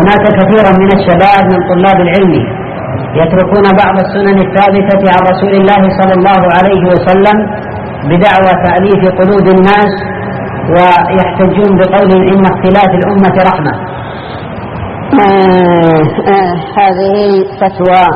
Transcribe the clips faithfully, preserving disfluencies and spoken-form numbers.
هناك كثيرا من الشباب من طلاب العلم يتركون بعض السنن الثابتة عن رسول الله صلى الله عليه وسلم بدعوى تأليف قلوب الناس، ويحتجون بقول إن اختلاف الأمة رحمة. آه آه هذه فتوى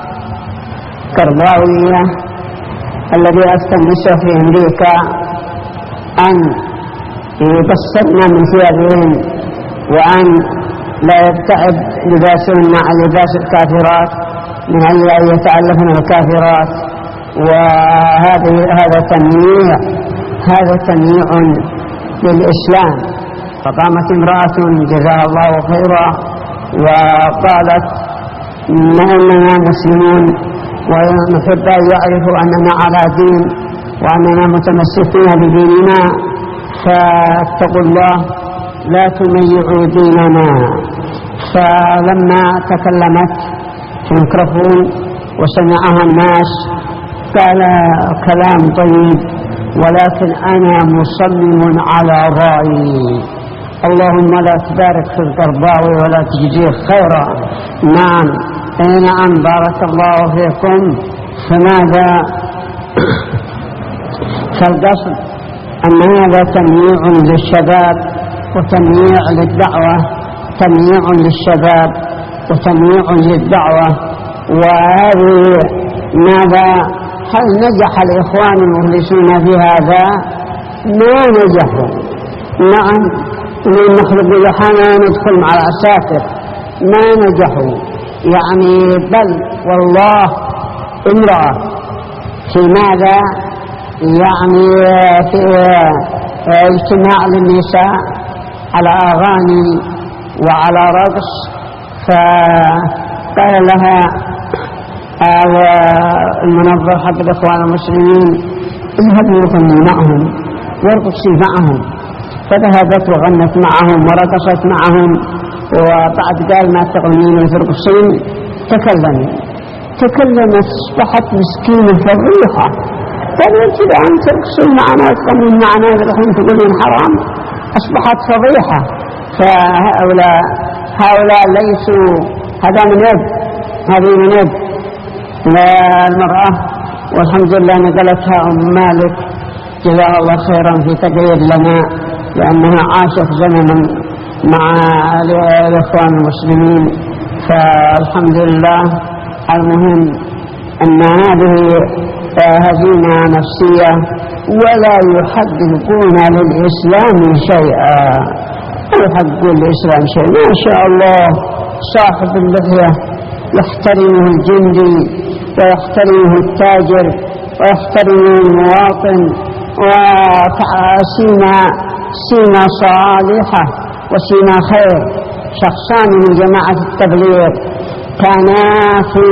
كرباوية الذي أفتنسه في أمريكا أن يبصرنا من ثيابهم، وأن لا يبتعد لباسهم مع لباس الكافرات من أجل أن يتألفن الكافرات. وهذا هذا تمييع هذا تمييع للإسلام. فقامت امرأة جزاها الله خيرا وقالت إننا مسلمون ونحب أن يعرفوا أننا على دين وأننا متمسكين بديننا، فاتقوا الله لا تميعوا ديننا. فلما تكلمت في الميكروفون وسمعها الناس قال كلام طيب، ولكن أنا مصمم على رأيي. اللهم لا تبارك في القرباوي ولا تجزيه خيرا. نعم اي نعم، بارك الله فيكم. فماذا فالقصد أن هذا تمييع للشباب وتمييع للدعوة، تمييع للشباب وتمييع للدعوة. وهذه ماذا هل نجح الإخوان المخلصون في هذا؟ ما نجحوا. نعم نخرج لحانا ندخل مع العساكر، ما نجحوا يعني. بل والله امرأة في ماذا يعني في اجتماع للنساء على أغاني وعلى رقص، فقال لها المنظر حق الإخوان المسلمين اذهبوا وغنوا معهم وارقصوا معهم. فذهبت وغنت معهم ورقصت معهم، وبعد قال ما تغنين وترقصين تكلمي تكلمت أصبحت مسكينة فضيحة. قال انت الآن ترقصين معنا وتغنين معنا الحين تقولين حرام، أصبحت فضيحة. فهؤلاء هؤلاء ليسوا، هذا من يد هذه من يد المرأة. والحمد لله نقلتها أم مالك جزاها الله خيرا في تقرير لنا، لأنها عاشت زمنا مع الإخوان المسلمين. فالحمد لله. المهم أن هذه هزيمة نفسية، ولا يحققون للإسلام شيئا، لا يحققون للإسلام شيئا. ما شاء الله صاحب اللحية يحترمه الجندي ويحترمه التاجر ويحترمه المواطن، وسينا سينا صالحة وسينا خير. شخصان من جماعة التبليغ كانا في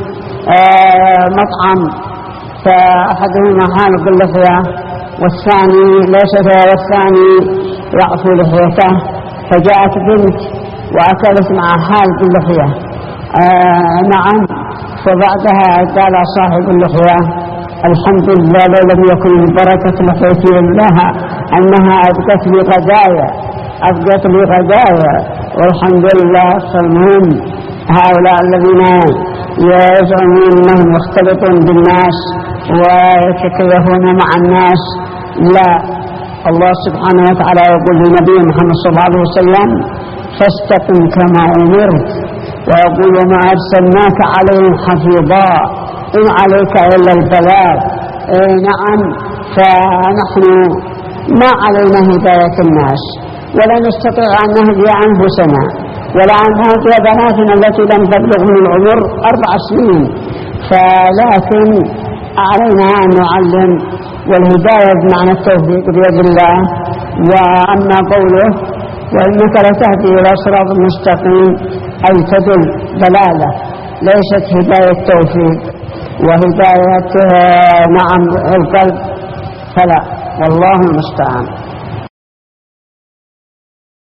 مطعم، فأحدهما حالق اللحية والثاني ليس فيها، والثاني يعفو لحيته. فجاءت بنت وأكلت مع حالق اللحية. آه نعم. فبعدها قال صاحب اللحية الحمد لله لو لم يكن من بركة لحيتي لها أنها أبقت لي غدايا أبقت لي غدايا والحمد لله. فالمهم هؤلاء الذين يزعمون أنهم يختلطون بالناس ويتكيفون مع الناس، لا. الله سبحانه وتعالى يقول لنبي محمد صلى الله عليه وسلم فاستقم كما أمرت، ويقول وما أرسلناك عليهم حفيظا إن عليك إلا البلاغ. إيه نعم. فنحن ما علينا هداية الناس، ولا نستطيع أن نهدي أنفسنا ولا أن نهدي بناتنا التي لم تبلغ من العمر أربع سنين. فلكن علينا أن نعلم، والهداية بمعنى التوفيق بيد الله. وأما قوله وإنك لتهدي إلى صراط مستقيم أي تدل دلالة، ليست هداية توفيق وهداية نعم القلب، فلا، والله المستعان.